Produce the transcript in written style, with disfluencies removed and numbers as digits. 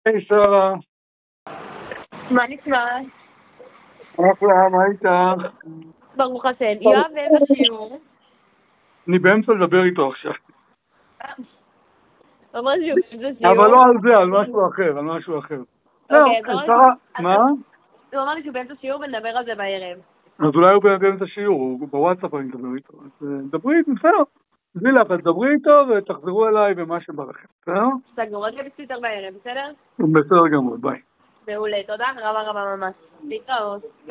היי שרה. מה נשמע? אחלה, מה איתך? ברוך השם. יואב ואיפה שיעור? אני באמצע לדבר איתו עכשיו. הוא אומר שהוא באמצע שיעור. אבל לא על זה, על משהו אחר, על משהו אחר. זהו, שרה, מה? הוא אמר לי שהוא באמצע שיעור ונדבר על זה בערב. אז אולי הוא באמצע שיעור, הוא בוואטסאפ אני מדבר איתו. אז דברי איתו, בסדר. בלי לחץ, דברי איתו ותחזרו אליי במה שבא לכם, בסדר? סגור, רק בפיצר בערב, בסדר? בסדר גמור, ביי. מעולה, תודה רבה ממש. להתראות.